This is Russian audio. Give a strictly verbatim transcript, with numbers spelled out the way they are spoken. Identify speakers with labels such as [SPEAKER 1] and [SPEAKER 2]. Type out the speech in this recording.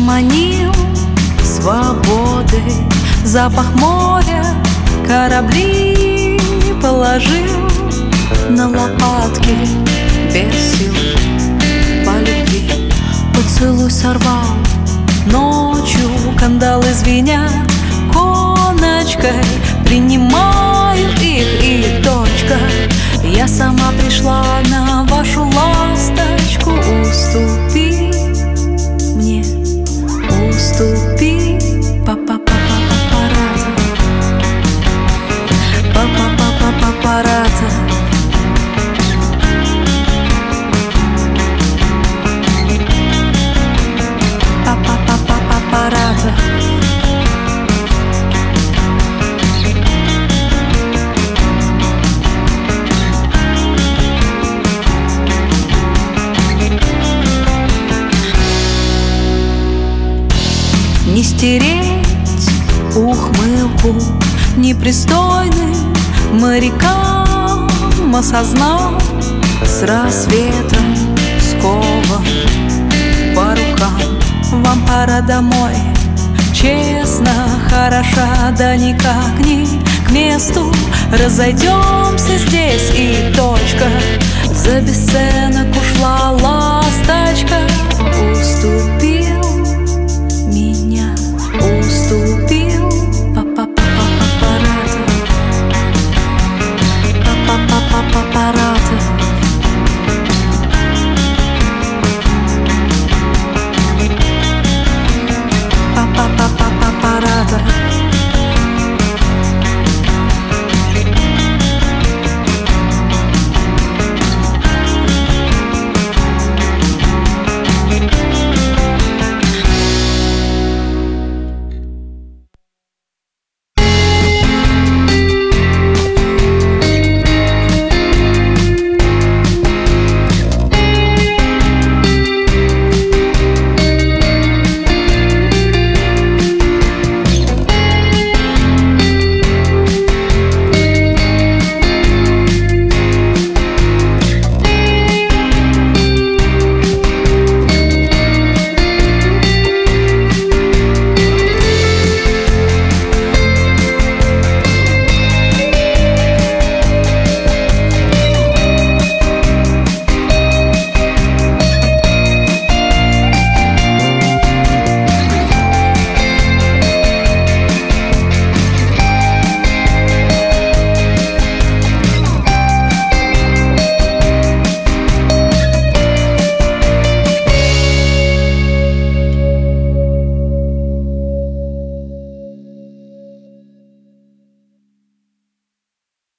[SPEAKER 1] манил свободой, запах моря, корабли положил на лопатки без сил по любви. Поцелуй сорвал ночью, кандалы звенят коночкой, принимаю их и точка. Я сама пришла на вашу ласточку, уступи мне, уступи. Па-па-па-па-па-парата, па-па-па-па-па-парата. Па-па-па-па-па-парата. Не стереть ухмылку непристойным морякам, осознал с рассветом скован по рукам. Вам пора домой, честно, хороша, да никак не к месту. Разойдемся здесь и точка. За бесценок ушла ласточка.